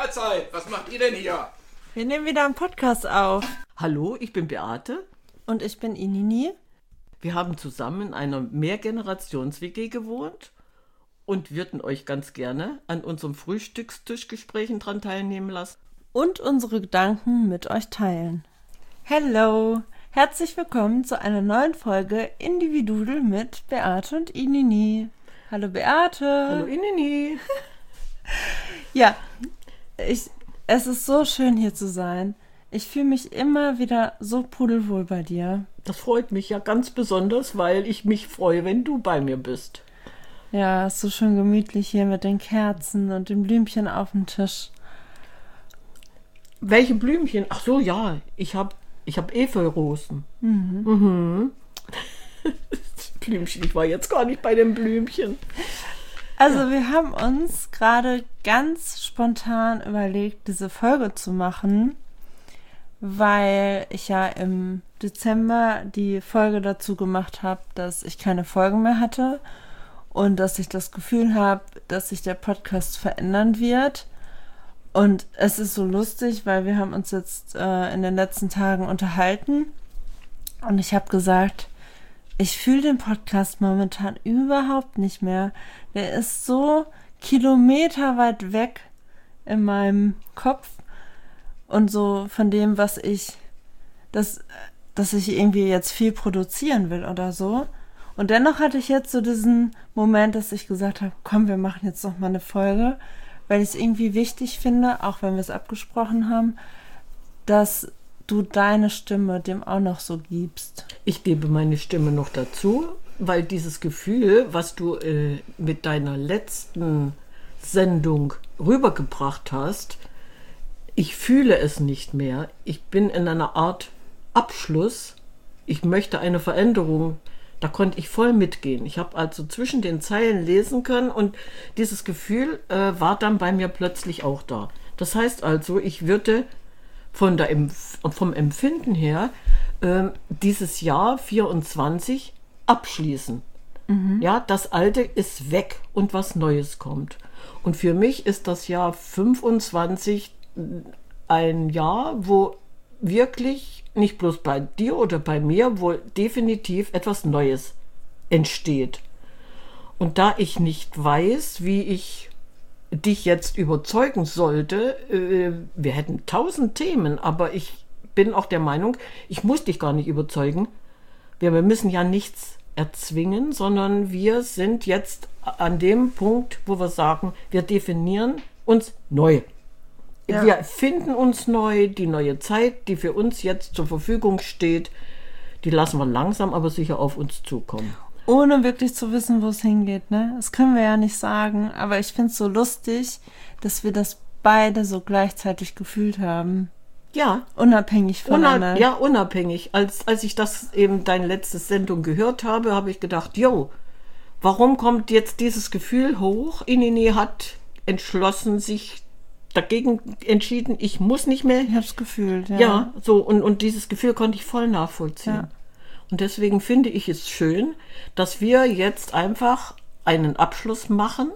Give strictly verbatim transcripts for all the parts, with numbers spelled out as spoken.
Mahlzeit! Was macht ihr denn hier? Wir nehmen wieder einen Podcast auf. Hallo, ich bin Beate. Und ich bin Inini. Wir haben zusammen in einer Mehrgenerations-W G gewohnt und würden euch ganz gerne an unserem Frühstückstischgesprächen dran teilnehmen lassen. Und unsere Gedanken mit euch teilen. Hello! Herzlich willkommen zu einer neuen Folge Individudel mit Beate und Inini. Hallo Beate! Hallo Inini! Ja, ich, es ist so schön hier zu sein. Ich fühle mich immer wieder so pudelwohl bei dir. Das freut mich ja ganz besonders, weil ich mich freue, wenn du bei mir bist. Ja, es ist so schön gemütlich hier mit den Kerzen und den Blümchen auf dem Tisch. Welche Blümchen? Ach so, ja, ich habe ich hab Efeurosen. Mhm. Mhm. Blümchen, ich war jetzt gar nicht bei den Blümchen. Also ja. Wir haben uns gerade ganz spontan überlegt, diese Folge zu machen, weil ich ja im Dezember die Folge dazu gemacht habe, dass ich keine Folgen mehr hatte und dass ich das Gefühl habe, dass sich der Podcast verändern wird. Und es ist so lustig, weil wir haben uns jetzt äh, in den letzten Tagen unterhalten und ich habe gesagt, ich fühle den Podcast momentan überhaupt nicht mehr. Der ist so kilometerweit weg in meinem Kopf und so von dem, was ich, dass, dass ich irgendwie jetzt viel produzieren will oder so. Und dennoch hatte ich jetzt so diesen Moment, dass ich gesagt habe, komm, wir machen jetzt noch mal eine Folge, weil ich es irgendwie wichtig finde, auch wenn wir es abgesprochen haben, dass du deine Stimme dem auch noch so gibst. Ich gebe meine Stimme noch dazu, weil dieses Gefühl, was du äh, mit deiner letzten Sendung rübergebracht hast, ich fühle es nicht mehr. Ich bin in einer Art Abschluss. Ich möchte eine Veränderung. Da konnte ich voll mitgehen. Ich habe also zwischen den Zeilen lesen können und dieses Gefühl äh, war dann bei mir plötzlich auch da. Das heißt also, ich würde von der Empf- vom Empfinden her äh, dieses Jahr vierundzwanzig abschließen. Mhm. Ja, das Alte ist weg und was Neues kommt. Und für mich ist das Jahr fünfundzwanzig ein Jahr, wo wirklich nicht bloß bei dir oder bei mir, wo definitiv etwas Neues entsteht. Und da ich nicht weiß, wie ich dich jetzt überzeugen sollte, äh, wir hätten tausend Themen, aber ich bin auch der Meinung, ich muss dich gar nicht überzeugen. Wir, wir müssen ja nichts erzwingen, sondern wir sind jetzt an dem Punkt, wo wir sagen, wir definieren uns neu. Ja. Wir finden uns neu, die neue Zeit, die für uns jetzt zur Verfügung steht, die lassen wir langsam, aber sicher auf uns zukommen. Ohne wirklich zu wissen, wo es hingeht, ne? Das können wir ja nicht sagen, aber ich finde es so lustig, dass wir das beide so gleichzeitig gefühlt haben. Ja. Unabhängig voneinander. Unab- ja, unabhängig. Als, als ich das eben deine letzte Sendung gehört habe, habe ich gedacht, jo, warum kommt jetzt dieses Gefühl hoch? Inini hat entschlossen, sich dagegen entschieden, ich muss nicht mehr. Ich habe es gefühlt, ja. Ja, so, und, und dieses Gefühl konnte ich voll nachvollziehen. Ja. Und deswegen finde ich es schön, dass wir jetzt einfach einen Abschluss machen.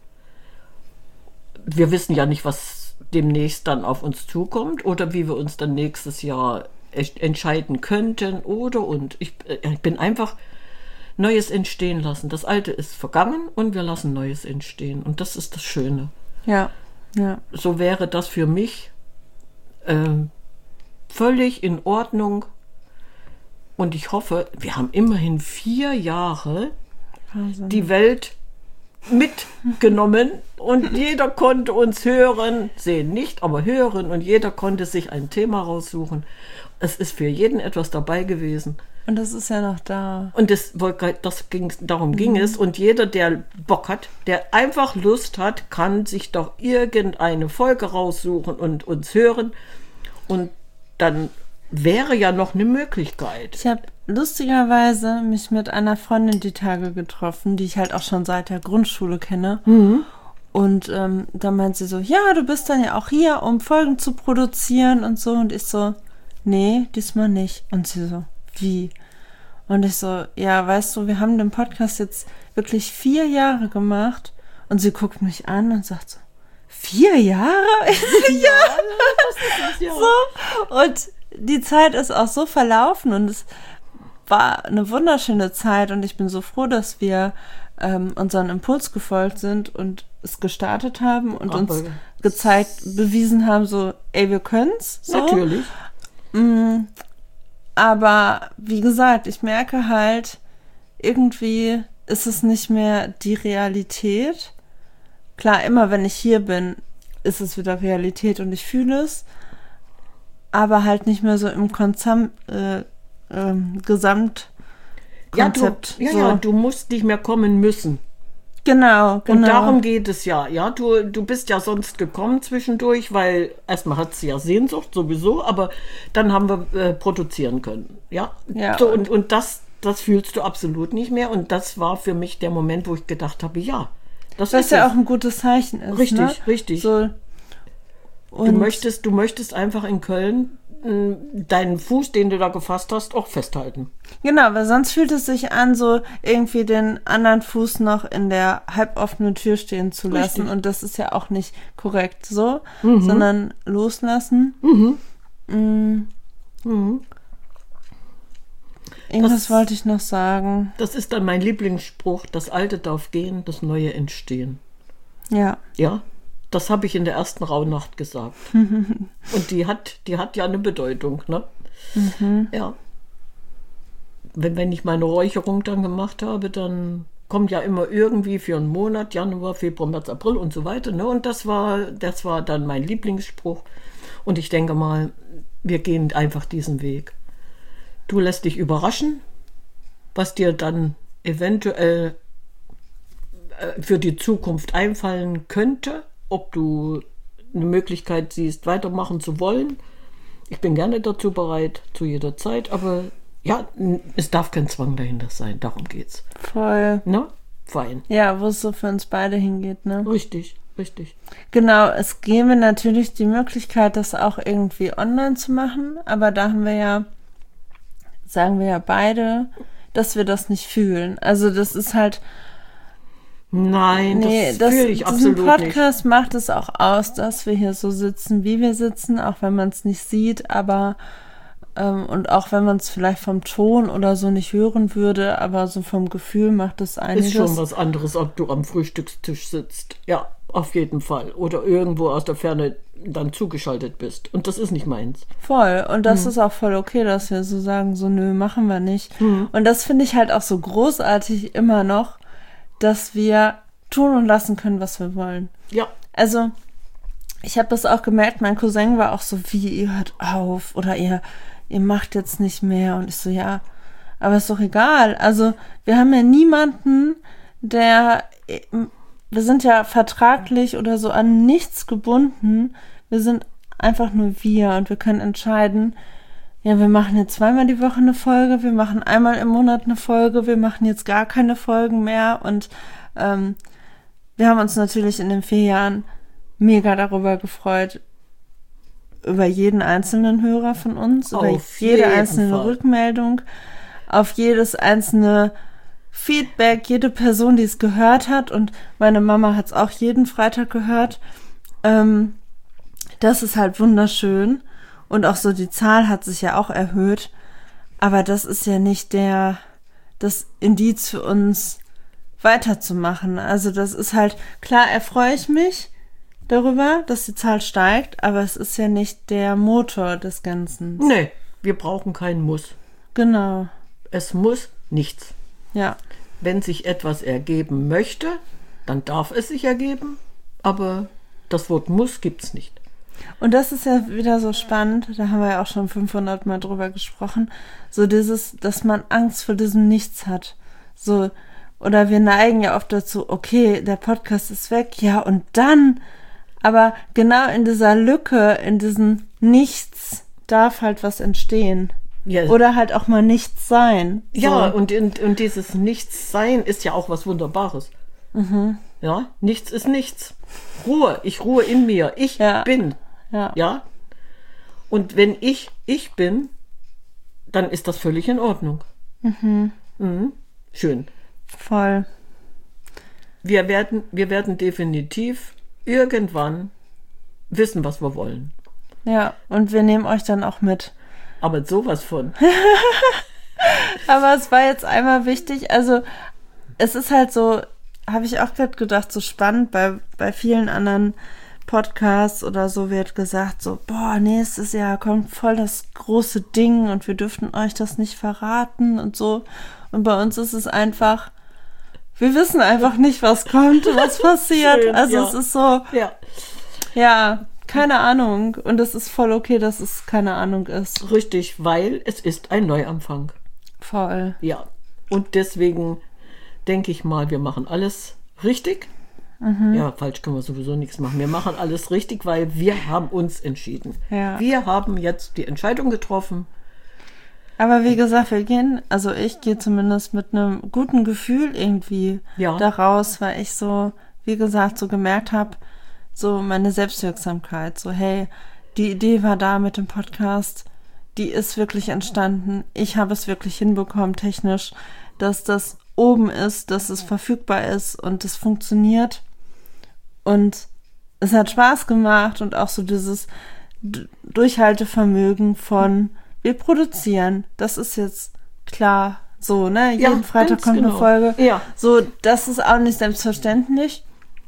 Wir wissen ja nicht, was demnächst dann auf uns zukommt oder wie wir uns dann nächstes Jahr entscheiden könnten oder und. Ich, ich bin einfach Neues entstehen lassen. Das Alte ist vergangen und wir lassen Neues entstehen. Und das ist das Schöne. Ja, ja. So wäre das für mich äh, völlig in Ordnung. Und ich hoffe, wir haben immerhin vier Jahre Wahnsinn. Die Welt mitgenommen und jeder konnte uns hören, sehen nicht, aber hören und jeder konnte sich ein Thema raussuchen. Es ist für jeden etwas dabei gewesen. Und das ist ja noch da. Und das, das ging, darum mhm. ging es. Und jeder, der Bock hat, der einfach Lust hat, kann sich doch irgendeine Folge raussuchen und uns hören. Und dann wäre ja noch eine Möglichkeit. Ich habe lustigerweise mich mit einer Freundin die Tage getroffen, die ich halt auch schon seit der Grundschule kenne. Mhm. Und ähm, da meint sie so, ja, du bist dann ja auch hier, um Folgen zu produzieren und so. Und ich so, nee, diesmal nicht. Und sie so, wie? Und ich so, ja, weißt du, wir haben den Podcast jetzt wirklich vier Jahre gemacht. Und sie guckt mich an und sagt so, vier Jahre? Ja, das ist es, ja. So. Und die Zeit ist auch so verlaufen und es war eine wunderschöne Zeit und ich bin so froh, dass wir ähm, unseren Impuls gefolgt sind und es gestartet haben und Aber uns gezeigt, bewiesen haben, so, ey, wir können's. So. Natürlich. Mm, aber wie gesagt, ich merke halt, irgendwie ist es nicht mehr die Realität. Klar, immer wenn ich hier bin, ist es wieder Realität und ich fühle es, aber halt nicht mehr so im Konsam, äh, ähm, Gesamtkonzept. Ja, du, ja, so. ja, du musst nicht mehr kommen müssen. Genau, genau. Und darum geht es ja. Ja, du, du bist ja sonst gekommen zwischendurch, weil erstmal hat sie ja Sehnsucht sowieso, aber dann haben wir äh, produzieren können. Ja, Ja, so, und, und das, das fühlst du absolut nicht mehr. Und das war für mich der Moment, wo ich gedacht habe, ja, das Was ist ja es. auch ein gutes Zeichen ist. Richtig, ne? richtig. So, Du und möchtest, du möchtest einfach in Köln mh, deinen Fuß, den du da gefasst hast, auch festhalten. Genau, weil sonst fühlt es sich an, so irgendwie den anderen Fuß noch in der halboffenen Tür stehen zu lassen. Richtig. Und das ist ja auch nicht korrekt so, sondern loslassen. Mhm. Mm, Mhm. irgendwas Das- wollte ich noch sagen. Das ist dann mein Lieblingsspruch, das Alte darf gehen, das Neue entstehen. Ja, Ja, das habe ich in der ersten Rauhnacht gesagt. Und die hat, die hat ja eine Bedeutung, ne? Ja. Wenn, wenn ich meine Räucherung dann gemacht habe, dann kommt ja immer irgendwie für einen Monat, Januar, Februar, März, April und so weiter, ne? Und das war, das war dann mein Lieblingsspruch. Und ich denke mal, wir gehen einfach diesen Weg. Du lässt dich überraschen, was dir dann eventuell äh, für die Zukunft einfallen könnte, ob du eine Möglichkeit siehst, weitermachen zu wollen. Ich bin gerne dazu bereit, zu jeder Zeit, aber ja, n- es darf kein Zwang dahinter sein, darum geht's. voll. Ne? Fein. Ja, wo es so für uns beide hingeht, ne? Richtig, richtig. Genau, es gäbe natürlich die Möglichkeit, das auch irgendwie online zu machen, aber da haben wir ja, sagen wir ja beide, dass wir das nicht fühlen. Also das ist halt, Nein, nee, das, das, fühle ich diesen absolut nicht. Podcast macht es auch aus, dass wir hier so sitzen, wie wir sitzen, auch wenn man es nicht sieht, aber ähm, und auch wenn man es vielleicht vom Ton oder so nicht hören würde, aber so vom Gefühl macht es einiges. Ist schon was anderes, ob du am Frühstückstisch sitzt. Ja, auf jeden Fall. Oder irgendwo aus der Ferne dann zugeschaltet bist. Und das ist nicht meins. Voll. Und das Mhm. ist auch voll okay, dass wir so sagen, so nö, machen wir nicht. Und das finde ich halt auch so großartig immer noch, dass wir tun und lassen können, was wir wollen. Ja, Also, ich habe das auch gemerkt, mein Cousin war auch so, wie, ihr hört auf oder ihr, ihr macht jetzt nicht mehr. Und ich so, ja, aber ist doch egal. Also, wir haben ja niemanden, der, wir sind ja vertraglich oder so an nichts gebunden. Wir sind einfach nur wir und wir können entscheiden, ja, wir machen jetzt zweimal die Woche eine Folge, wir machen einmal im Monat eine Folge, wir machen jetzt gar keine Folgen mehr und ähm, wir haben uns natürlich in den vier Jahren mega darüber gefreut, über jeden einzelnen Hörer von uns, über Auf jede jeden einzelne Fall. Rückmeldung, auf jedes einzelne Feedback, jede Person, die es gehört hat und meine Mama hat es auch jeden Freitag gehört. Ähm, das ist halt wunderschön. Und auch so die Zahl hat sich ja auch erhöht. Aber das ist ja nicht der, das Indiz für uns weiterzumachen. Also das ist halt, klar erfreue ich mich darüber, dass die Zahl steigt, aber es ist ja nicht der Motor des Ganzen. nee, wir brauchen keinen Muss. Genau. Es muss nichts. Ja. Wenn sich etwas ergeben möchte, dann darf es sich ergeben, aber das Wort muss gibt's nicht. Und das ist ja wieder so spannend, da haben wir ja auch schon fünfhundert Mal drüber gesprochen, so dieses, dass man Angst vor diesem Nichts hat. So, oder wir neigen ja oft dazu, okay, der Podcast ist weg, ja, und dann, aber genau in dieser Lücke, in diesem Nichts darf halt was entstehen. Ja, Oder halt auch mal nichts sein. ja So. und, und, und dieses Nichtsein ist ja auch was Wunderbares. Ja, nichts ist nichts. Ruhe, ich ruhe in mir. Ich Ja. bin. Ja. Ja. Und wenn ich ich bin, dann ist das völlig in Ordnung. Mhm. Schön. Voll. Wir werden, wir werden definitiv irgendwann wissen, was wir wollen. Ja, und wir nehmen euch dann auch mit. Aber sowas von. Aber es war jetzt einmal wichtig, also es ist halt so, habe ich auch gerade gedacht, so spannend, bei, bei vielen anderen Podcasts oder so wird gesagt, so, boah, nächstes Jahr kommt voll das große Ding und wir dürften euch das nicht verraten und so. Und bei uns ist es einfach, wir wissen einfach nicht, was kommt, was passiert. Schön, also ja. es ist so, Ja. ja, keine Ahnung. Und es ist voll okay, dass es keine Ahnung ist. Richtig, weil es ist ein Neuanfang. Voll. Ja. Und deswegen denke ich mal, wir machen alles richtig. Mhm. Ja, falsch können wir sowieso nichts machen. Wir machen alles richtig, weil wir haben uns entschieden. Ja. Wir haben jetzt die Entscheidung getroffen. Aber wie gesagt, wir gehen, also ich gehe zumindest mit einem guten Gefühl irgendwie Ja. daraus, weil ich so, wie gesagt, so gemerkt habe, so meine Selbstwirksamkeit, so hey, die Idee war da mit dem Podcast, die ist wirklich entstanden. Ich habe es wirklich hinbekommen technisch, dass das oben ist, dass es verfügbar ist und es funktioniert. Und es hat Spaß gemacht und auch so dieses D- Durchhaltevermögen von wir produzieren. Das ist jetzt klar so, ne? Jeden Ja, Freitag ganz kommt genau. eine Folge. Ja. So, das ist auch nicht selbstverständlich.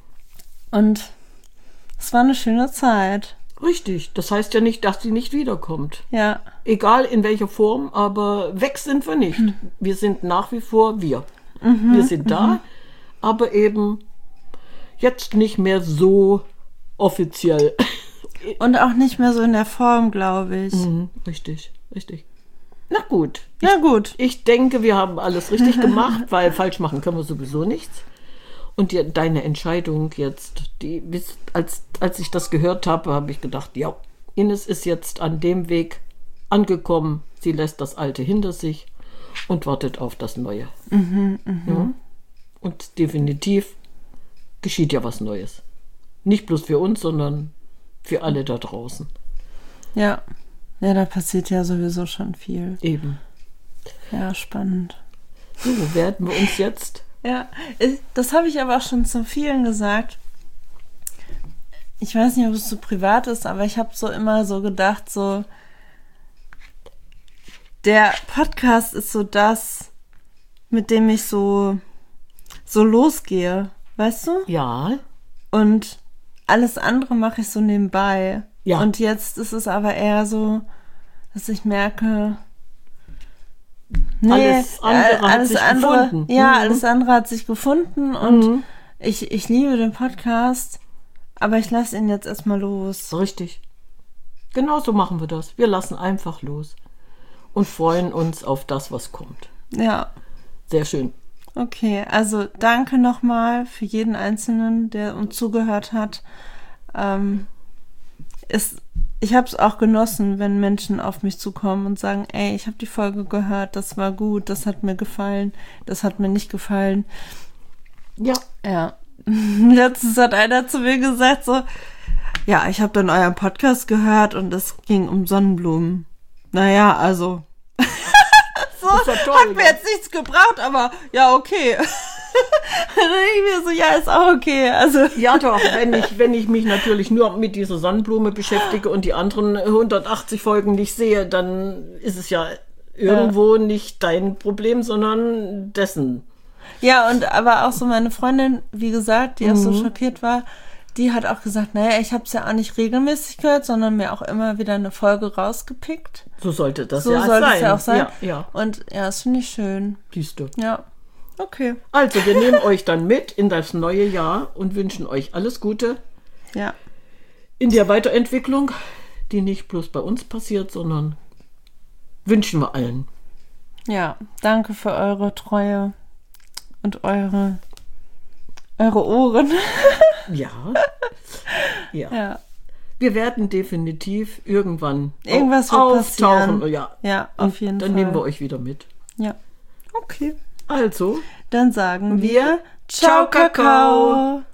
Und es war eine schöne Zeit. Richtig. Das heißt ja nicht, dass sie nicht wiederkommt. Ja. Egal in welcher Form, aber weg sind wir nicht. Wir sind nach wie vor wir. wir sind da, aber eben jetzt nicht mehr so offiziell. Und auch nicht mehr so in der Form, glaube ich. Mhm, richtig, richtig. Na gut. Na gut. Ich denke, wir haben alles richtig gemacht, weil falsch machen können wir sowieso nichts. Und die, deine Entscheidung jetzt, die, bis- als, als ich das gehört habe, habe ich gedacht, ja, Ines ist jetzt an dem Weg angekommen. Sie lässt das Alte hinter sich und wartet auf das Neue. Ja? Und definitiv geschieht ja was Neues. Nicht bloß für uns, sondern für alle da draußen. Ja. Ja, da passiert ja sowieso schon viel. Eben. Ja, spannend. So, werden wir uns jetzt... Ja, ich- das habe ich aber auch schon zu vielen gesagt. Ich weiß nicht, ob es so privat ist, aber ich habe so immer so gedacht, so der Podcast ist so das, mit dem ich so so losgehe, weißt du? Ja, Und alles andere mache ich so nebenbei. Ja. Und jetzt ist es aber eher so, dass ich merke, nee, Alles andere äh, hat alles sich andere, gefunden. Ja, Mhm. alles andere hat sich gefunden und Mhm. ich, ich liebe den Podcast, aber ich lasse ihn jetzt erstmal los. richtig. Genau so machen wir das. Wir lassen einfach los und freuen uns auf das, was kommt. Ja, Sehr schön. okay. Also danke nochmal für jeden Einzelnen, der uns zugehört hat. Ähm, ist, ich habe es auch genossen, wenn Menschen auf mich zukommen und sagen, ey, ich habe die Folge gehört, das war gut, das hat mir gefallen, das hat mir nicht gefallen. Ja, Ja. Letztens hat einer zu mir gesagt so, ja, ich habe dann euren Podcast gehört und es ging um Sonnenblumen. Naja, also so, ist ja toll, hat mir ne? jetzt nichts gebracht, aber ja, okay. Dann denke ich mir so, ja, ist auch okay. Also ja doch, wenn ich, wenn ich mich natürlich nur mit dieser Sonnenblume beschäftige und die anderen hundertachtzig Folgen nicht sehe, dann ist es ja irgendwo nicht dein Problem, sondern dessen. ja, und aber auch so meine Freundin, wie gesagt, die auch so schockiert war, die hat auch gesagt, naja, ich habe es ja auch nicht regelmäßig gehört, sondern mir auch immer wieder eine Folge rausgepickt. So sollte das So ja sollte sein. es ja auch sein. Ja, ja. Und ja, das finde ich schön. Siehst du. Ja, okay. Also, wir nehmen euch dann mit in das neue Jahr und wünschen euch alles Gute Ja, in der Weiterentwicklung, die nicht bloß bei uns passiert, sondern wünschen wir allen. ja, danke für eure Treue und eure, eure Ohren. Ja. Ja. Ja, Wir werden definitiv irgendwann Irgendwas wird auftauchen. passieren. Ja. ja, auf jeden Dann Fall. nehmen wir euch wieder mit. Ja, okay. Also, Dann sagen wir wir Ciao, Ciao, Kakao. Kakao.